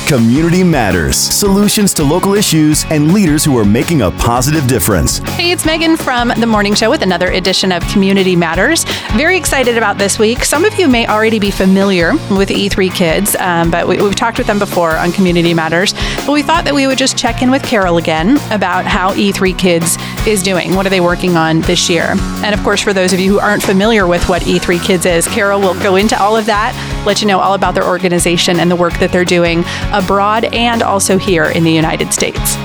Community Matters. Solutions to local issues and leaders who are making a positive difference. Hey, it's Megan from The Morning Show with another edition of Community Matters. Very excited about this week. Some of you may already be familiar with E3 Kids, but we've talked with them before on Community Matters. But we thought that we would just check in with Carol again about how E3 Kids is doing. What are they working on this year? And of course, for those of you who aren't familiar with what E3 Kids is, Carol will go into all of that, let you know all about their organization and the work that they're doing abroad and also here in the United States.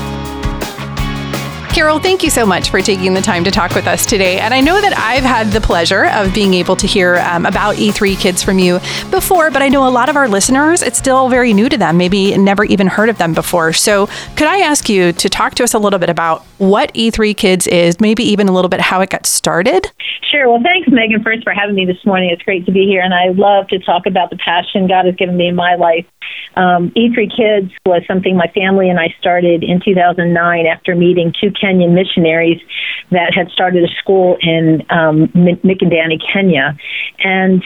Carol, thank you so much for taking the time to talk with us today. And I know that I've had the pleasure of being able to hear about E3 Kids from you before, but I know a lot of our listeners, it's still very new to them, maybe never even heard of them before. So could I ask you to talk to us a little bit about what E3 Kids is, maybe even a little bit how it got started? Sure. Well, thanks, Megan, first for having me this morning. It's great to be here, and I love to talk about the passion God has given me in my life. E3 Kids was something my family and I started in 2009 after meeting two Kenyan missionaries that had started a school in Mikindani, Kenya. And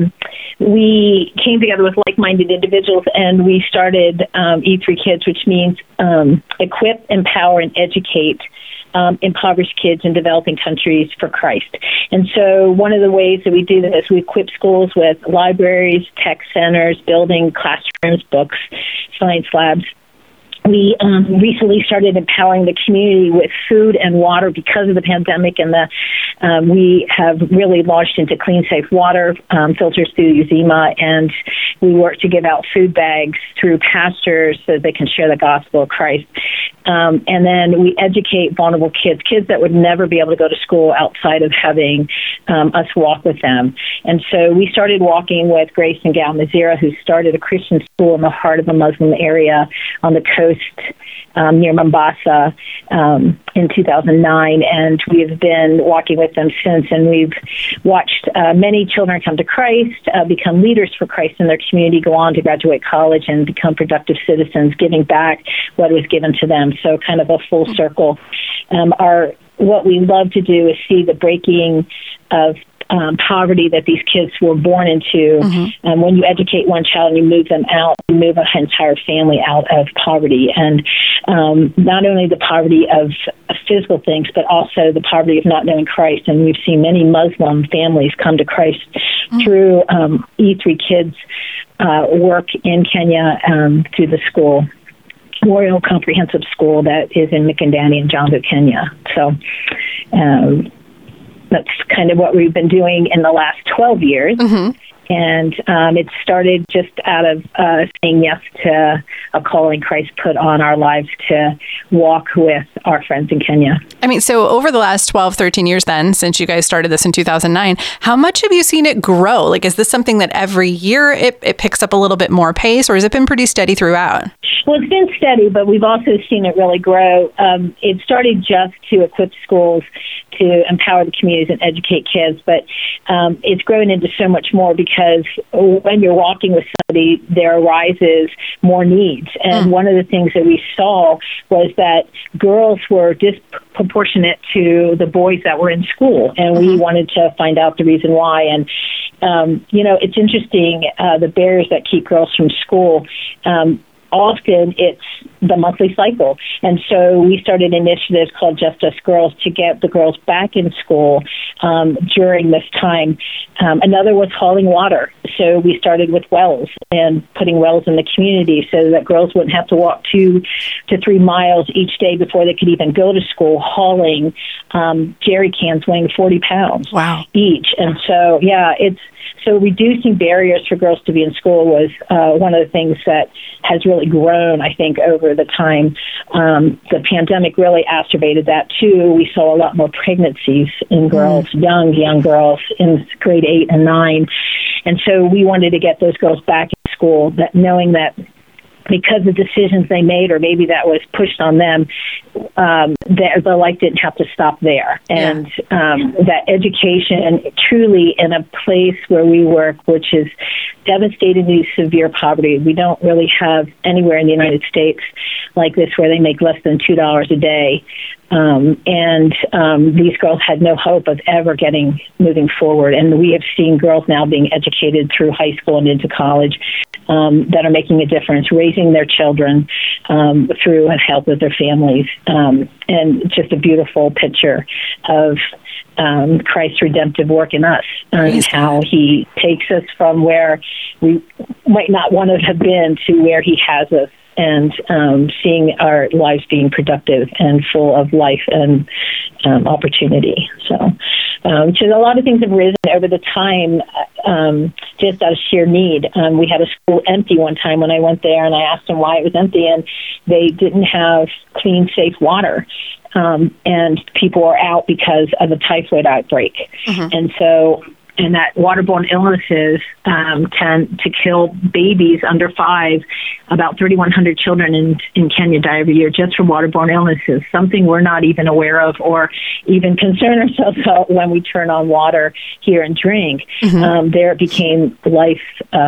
we came together with like-minded individuals, and we started E3 Kids, which means equip, empower, and educate impoverished kids in developing countries for Christ. And so one of the ways that we do this, we equip schools with libraries, tech centers, building classrooms, books, science labs. We recently started empowering the community with food and water because of the pandemic, and we have really launched into clean, safe water filters through Uzima, and we work to give out food bags through pastors so they can share the gospel of Christ. And then we educate vulnerable kids that would never be able to go to school outside of having us walk with them. And so we started walking with Grace and Gal Mazira, who started a Christian school in the heart of a Muslim area on the coast near Mombasa in 2009, and we have been walking with them since, and we've watched many children come to Christ, become leaders for Christ in their community, go on to graduate college and become productive citizens, giving back what was given to them. So kind of a full circle. What we love to do is see the breaking of poverty that these kids were born into. Mm-hmm. When you educate one child and you move them out, you move an entire family out of poverty. And not only the poverty of physical things, but also the poverty of not knowing Christ. And we've seen many Muslim families come to Christ through E3 Kids work in Kenya through the school. Royal Comprehensive School that is in Mikindani in Jammu, Kenya. So that's kind of what we've been doing in the last 12 years. Mm-hmm. And it started just out of saying yes to a calling Christ put on our lives to walk with our friends in Kenya. I mean, so over the last 12, 13 years then, since you guys started this in 2009, how much have you seen it grow? Like, is this something that every year it picks up a little bit more pace, or has it been pretty steady throughout? Well, it's been steady, but we've also seen it really grow. It started just to equip schools to empower the communities and educate kids, but it's grown into so much more because when you're walking with somebody, there arises more needs. And one of the things that we saw was that girls were disproportionate to the boys that were in school, and we wanted to find out the reason why. And, it's interesting, the barriers that keep girls from school. Often it's the monthly cycle. And so we started initiatives called Just Us Girls to get the girls back in school during this time. Another was hauling water. So we started with wells and putting wells in the community so that girls wouldn't have to walk 2 to 3 miles each day before they could even go to school, hauling jerry cans weighing 40 pounds each. And so, so reducing barriers for girls to be in school was one of the things that has really grown, I think, over the time. The pandemic really exacerbated that, too. We saw a lot more pregnancies in girls, young girls in grade 8 and 9. And so we wanted to get those girls back in school, that knowing that because of decisions they made, or maybe that was pushed on them, the life didn't have to stop there. And that education, truly in a place where we work, which is devastatingly severe poverty, we don't really have anywhere in the United States like this where they make less than $2 a day. These girls had no hope of ever moving forward. And we have seen girls now being educated through high school and into college that are making a difference, raising their children through and help with their families. And just a beautiful picture of Christ's redemptive work in us and how he takes us from where we might not want to have been to where he has us, and seeing our lives being productive and full of life and opportunity. So just a lot of things have risen over the time just out of sheer need. We had a school empty one time when I went there, and I asked them why it was empty, and they didn't have clean, safe water. And people are out because of a typhoid outbreak. And that waterborne illnesses tend to kill babies under 5. About 3,100 children in Kenya die every year just from waterborne illnesses, something we're not even aware of or even concern ourselves about when we turn on water here and drink. There it became life.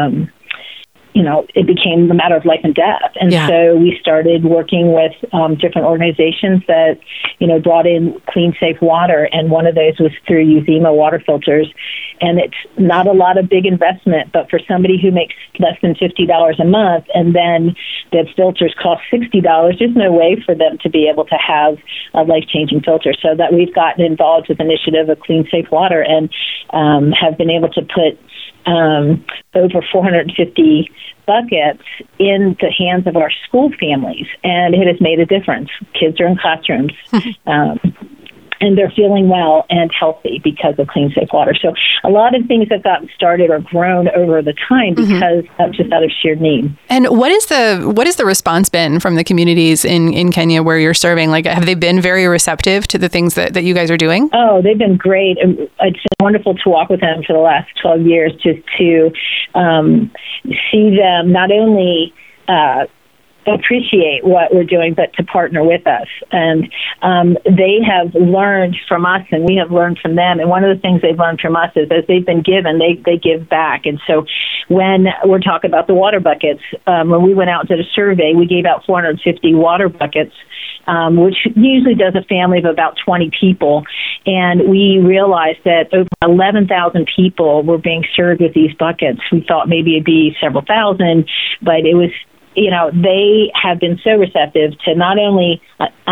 It became a matter of life and death. And so we started working with different organizations that, brought in clean, safe water. And one of those was through Uzima water filters. And it's not a lot of big investment, but for somebody who makes less than $50 a month, and then the filters cost $60, there's no way for them to be able to have a life-changing filter. So that we've gotten involved with the initiative of Clean, Safe Water and have been able to put over 450 buckets in the hands of our school families, and it has made a difference. Kids are in classrooms, and they're feeling well and healthy because of Clean, Safe Water. So a lot of things have gotten started or grown over the time because of just out of sheer need. And what is the response been from the communities in Kenya where you're serving? Like, have they been very receptive to the things that you guys are doing? Oh, they've been great. It's been wonderful to walk with them for the last 12 years, just to see them not only appreciate what we're doing, but to partner with us. And they have learned from us, and we have learned from them. And one of the things they've learned from us is as they've been given, they give back. And so when we're talking about the water buckets, when we went out and did a survey, we gave out 450 water buckets, which usually does a family of about 20 people. And we realized that over 11,000 people were being served with these buckets. We thought maybe it'd be several thousand, but it was, they have been so receptive to not only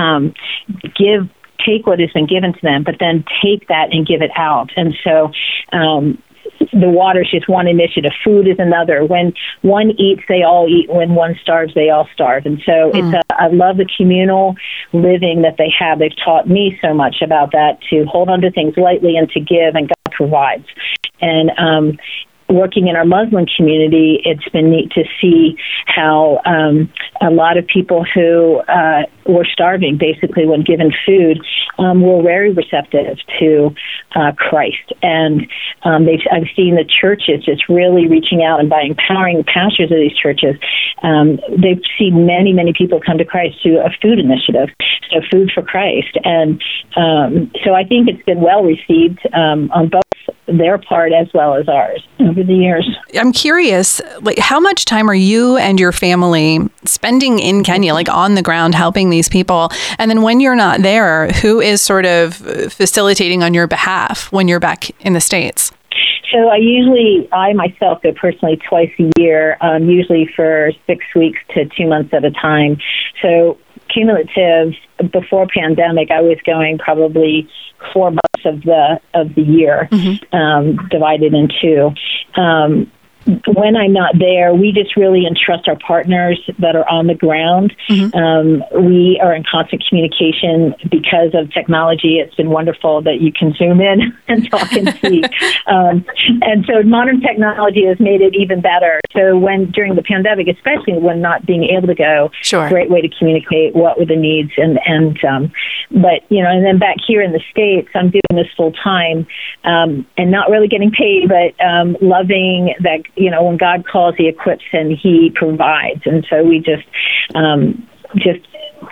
take what has been given to them, but then take that and give it out. And so the water is just one initiative. Food is another. When one eats, they all eat. When one starves, they all starve. And so I love the communal living that they have. They've taught me so much about that, to hold on to things lightly and to give, and God provides. And working in our Muslim community, it's been neat to see how a lot of people who were starving, basically when given food, were very receptive to Christ. And I've seen the churches just really reaching out, and by empowering the pastors of these churches, they've seen many, many people come to Christ through a food initiative, so Food for Christ. And so I think it's been well received on both their part as well as ours over the years. I'm curious, how much time are you and your family spending in Kenya, on the ground, helping these people? And then when you're not there, who is sort of facilitating on your behalf when you're back in the States? So I myself go personally twice a year, usually for 6 weeks to 2 months at a time. So cumulative, before pandemic, I was going probably 4 months of the year, divided in two. When I'm not there, we just really entrust our partners that are on the ground. We are in constant communication because of technology. It's been wonderful that you can zoom in and talk and see. And so modern technology has made it even better. So during the pandemic, especially when not being able to go, great way to communicate what were the needs. But then back here in the States, I'm doing this full time, and not really getting paid, but loving that, when God calls, he equips and he provides. And so we just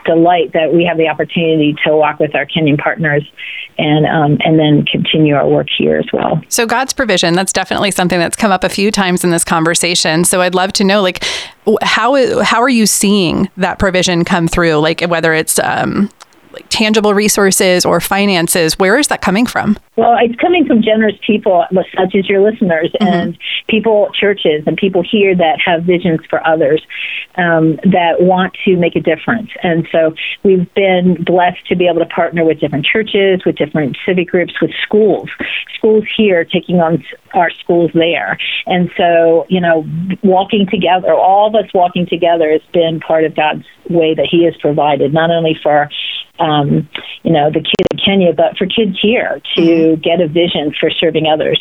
delight that we have the opportunity to walk with our Kenyan partners and then continue our work here as well. So God's provision, that's definitely something that's come up a few times in this conversation. So I'd love to know, like, how are you seeing that provision come through? Like, whether it's like tangible resources or finances, where is that coming from? Well, it's coming from generous people such as your listeners and people, churches, and people here that have visions for others that want to make a difference. And so we've been blessed to be able to partner with different churches, with different civic groups, with schools here taking on our schools there. And so, walking together, all of us walking together has been part of God's way that He has provided, not only for the kids in Kenya, but for kids here to get a vision for serving others.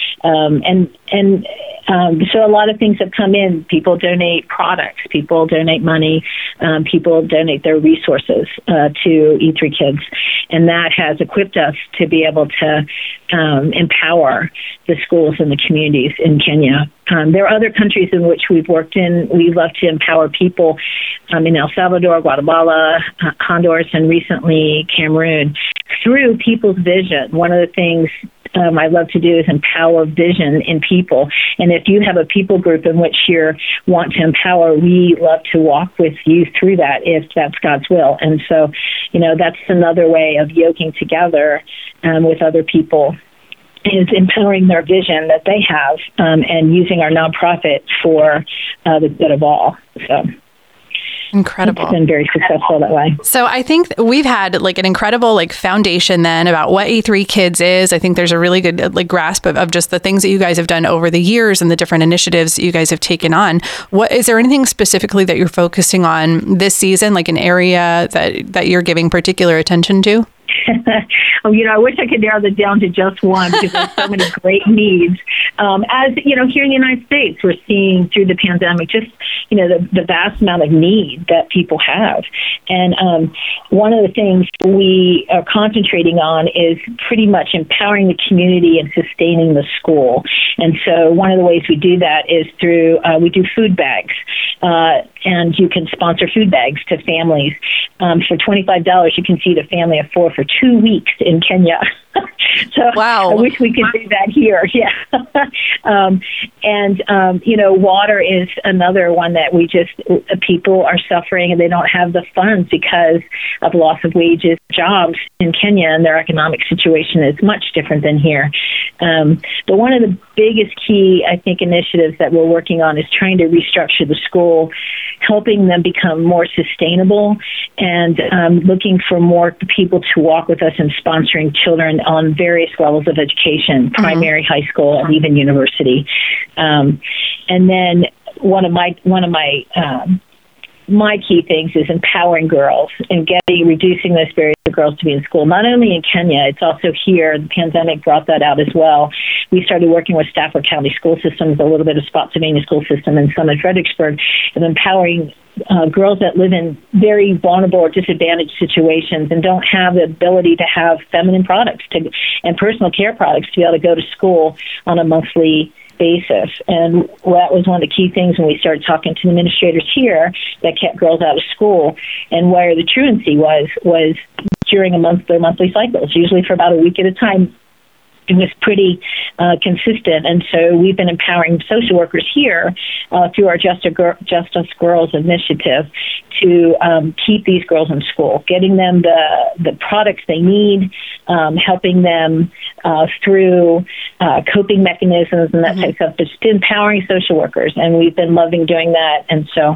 So a lot of things have come in. People donate products. People donate money. People donate their resources to E3 Kids. And that has equipped us to be able to empower the schools and the communities in Kenya. There are other countries in which we've worked in. We love to empower people in El Salvador, Guatemala, Honduras, and recently Cameroon through people's vision. One of the things I love to do is empower vision in people. And if you have a people group in which you want to empower, we love to walk with you through that if that's God's will. And so, that's another way of yoking together with other people, is empowering their vision that they have and using our nonprofit for the good of all. So incredible. It's been very successful that way. So I think we've had like an incredible foundation then about what E3 Kids is. I think there's a really good grasp of just the things that you guys have done over the years and the different initiatives that you guys have taken on. Is there anything specifically that you're focusing on this season, like an area that you're giving particular attention to? I wish I could narrow that down to just one because there's so many great needs. As here in the United States, we're seeing through the pandemic just the vast amount of need that people have. And one of the things we are concentrating on is pretty much empowering the community and sustaining the school. And so one of the ways we do that is through we do food bags. And you can sponsor food bags to families. For $25, you can feed a family of 4 for 2 weeks in Kenya. So wow. I wish we could do that here. Yeah. Water is another one that people are suffering and they don't have the funds because of loss of wages, jobs in Kenya, and their economic situation is much different than here. But one of the biggest key, I think, initiatives that we're working on is trying to restructure the school, helping them become more sustainable and looking for more people to walk with us in sponsoring children on various levels of education, primary, high school, and even university. And then one of my key things is empowering girls and reducing those barriers for girls to be in school. Not only in Kenya, it's also here. The pandemic brought that out as well. We started working with Stafford County school systems, a little bit of Spotsylvania school system, and some in Fredericksburg, and empowering girls that live in very vulnerable or disadvantaged situations and don't have the ability to have feminine products and personal care products to be able to go to school on a monthly basis. And that was one of the key things when we started talking to the administrators here that kept girls out of school, and where the truancy was during their monthly cycles, usually for about a week at a time. It was pretty consistent, and so we've been empowering social workers here through our Just Us Girls initiative to keep these girls in school, getting them the products they need, helping them through coping mechanisms and that type of stuff. But just empowering social workers, and we've been loving doing that. And so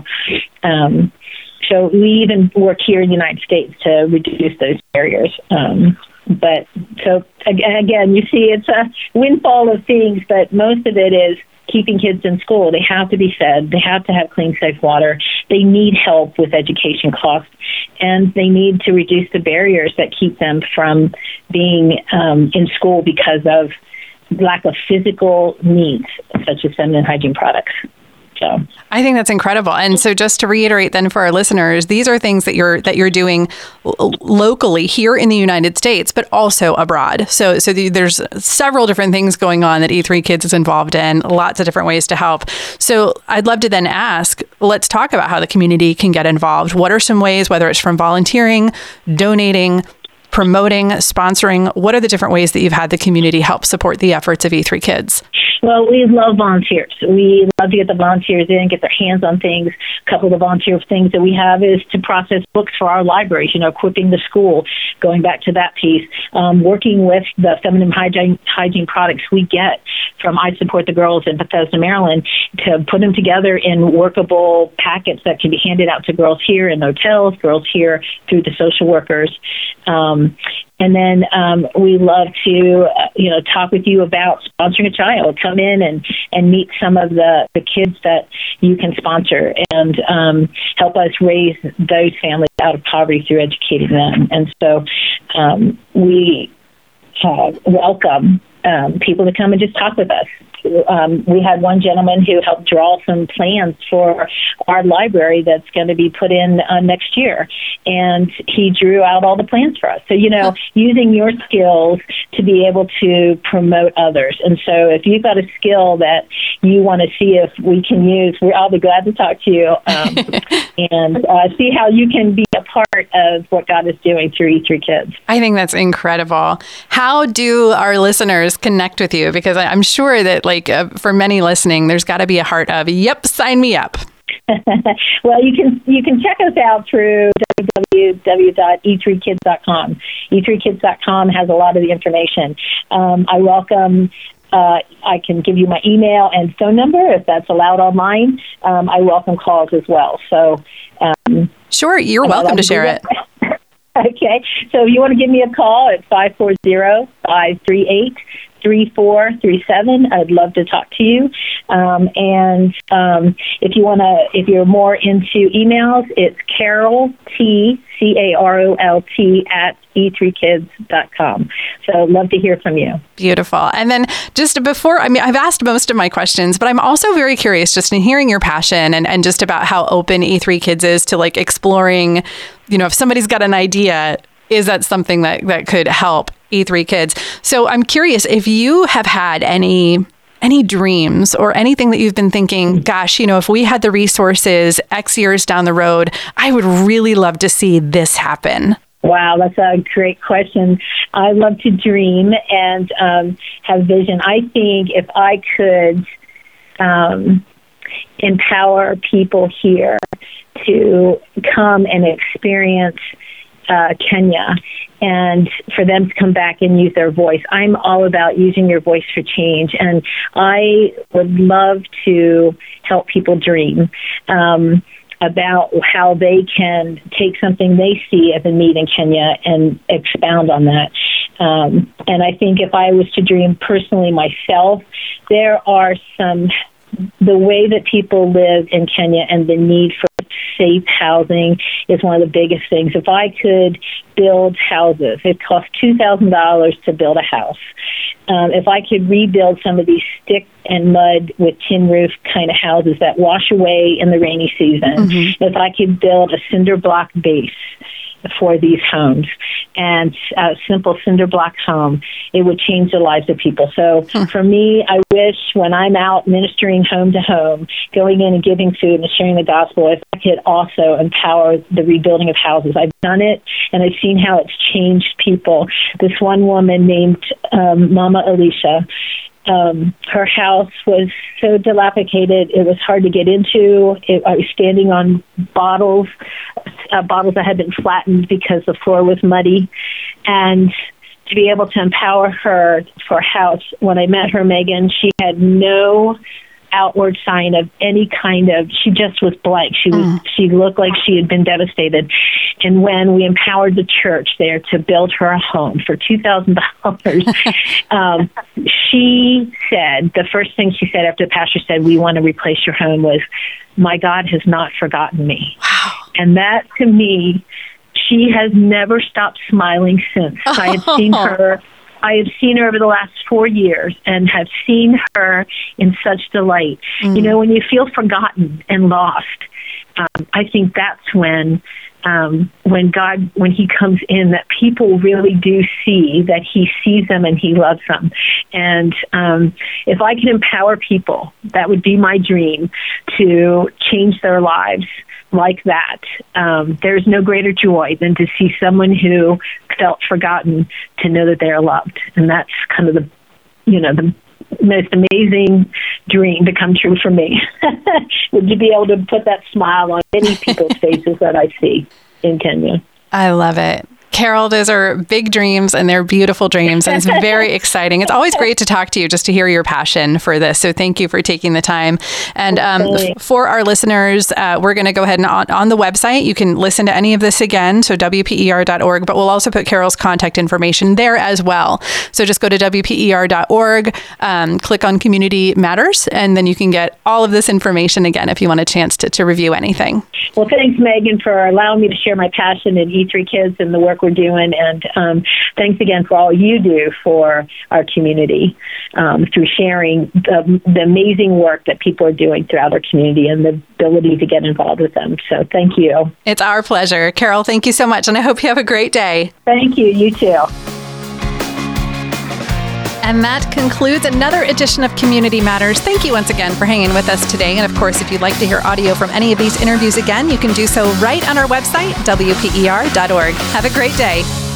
we even work here in the United States to reduce those barriers. But so again, you see, it's a windfall of things, but most of it is keeping kids in school. They have to be fed. They have to have clean, safe water. They need help with education costs, and they need to reduce the barriers that keep them from being in school because of lack of physical needs, such as feminine hygiene products. So I think that's incredible. And so just to reiterate then for our listeners, these are things that you're doing locally here in the United States, but also abroad. So there's several different things going on that E3 Kids is involved in, lots of different ways to help. So I'd love to then ask, let's talk about how the community can get involved. What are some ways, whether it's from volunteering, donating, promoting, sponsoring, what are the different ways that you've had the community help support the efforts of E3 Kids? Well, we love volunteers. We love to get the volunteers in, get their hands on things. A couple of the volunteer things that we have is to process books for our libraries, equipping the school, going back to that piece, working with the feminine hygiene products we get from I Support the Girls in Bethesda, Maryland, to put them together in workable packets that can be handed out to girls here in hotels, girls here through the social workers. And then we love to, talk with you about sponsoring a child. Come in and meet some of the kids that you can sponsor and help us raise those families out of poverty through educating them. And so we welcome people to come and just talk with us. We had one gentleman who helped draw some plans for our library that's going to be put in next year, and he drew out all the plans for us. So, using your skills to be able to promote others. And so if you've got a skill that you want to see if we can use, I'll be glad to talk to you and see how you can be a part of what God is doing through E3 Kids. I think that's incredible. How do our listeners connect with you? Because I'm sure that for many listening, there's got to be a heart of, yep, sign me up. Well, you can check us out through www.e3kids.com. E3kids.com has a lot of the information. I welcome. I can give you my email and phone number if that's allowed online. I welcome calls as well. So, sure, you're welcome to share it. Okay, so if you want to give me a call at 540-538-3437. I'd love to talk to you. And if you're more into emails, it's Carol T, CAROLT @e3kids.com. So love to hear from you. Beautiful. And then just before, I've asked most of my questions, but I'm also very curious just in hearing your passion and just about how open E3 Kids is to exploring, if somebody's got an idea, is that something that could help E3 Kids? So I'm curious if you have had any dreams or anything that you've been thinking, gosh, if we had the resources X years down the road, I would really love to see this happen. Wow, that's a great question. I love to dream and have vision. I think if I could empower people here to come and experience Kenya and for them to come back and use their voice. I'm all about using your voice for change, and I would love to help people dream about how they can take something they see as a need in Kenya and expound on that. And I think if I was to dream personally myself, there are the way that people live in Kenya and the need for safe housing is one of the biggest things. If I could build houses, it costs $2,000 to build a house. If I could rebuild some of these stick and mud with tin roof kind of houses that wash away in the rainy season, if I could build a cinder block base for these homes and a simple cinder block home, it would change the lives of people. So for me, I wish when I'm out ministering home to home, going in and giving food and sharing the gospel, if I could also empower the rebuilding of houses. I've done it, and I've seen how it's changed people. This one woman named Mama Alicia, her house was so dilapidated, it was hard to get into. I was standing on bottles that had been flattened because the floor was muddy. And to be able to empower her for a house, when I met her, Megan, she had no outward sign of any kind of, she just was blank. She looked like she had been devastated. And when we empowered the church there to build her a home for $2,000, she said, the first thing she said after the pastor said, "We want to replace your home," was, "My God has not forgotten me." Wow. And that, to me, she has never stopped smiling since. I had seen her I have seen her over the last 4 years and have seen her in such delight. You know, when you feel forgotten and lost, I think that's when God, when he comes in, that people really do see that he sees them and he loves them. And if I can empower people, that would be my dream, to change their lives like that. There's no greater joy than to see someone who felt forgotten to know that they're loved. And that's kind of the most amazing dream to come true for me. Would you be able to put that smile on many people's faces that I see in Kenya? I love it. Carol, those are big dreams and they're beautiful dreams, and it's very exciting. It's always great to talk to you just to hear your passion for this. So thank you for taking the time. And for our listeners, we're going to go ahead and on the website, you can listen to any of this again, so WPER.org, but we'll also put Carol's contact information there as well. So just go to WPER.org, click on Community Matters, and then you can get all of this information again if you want a chance to review anything. Well, thanks, Megan, for allowing me to share my passion in E3 Kids and the work we're doing. And thanks again for all you do for our community through sharing the amazing work that people are doing throughout our community and the ability to get involved with them. So thank you. It's our pleasure. Carol, thank you so much. And I hope you have a great day. Thank you. You too. And that concludes another edition of Community Matters. Thank you once again for hanging with us today. And of course, if you'd like to hear audio from any of these interviews again, you can do so right on our website, WPER.org. Have a great day.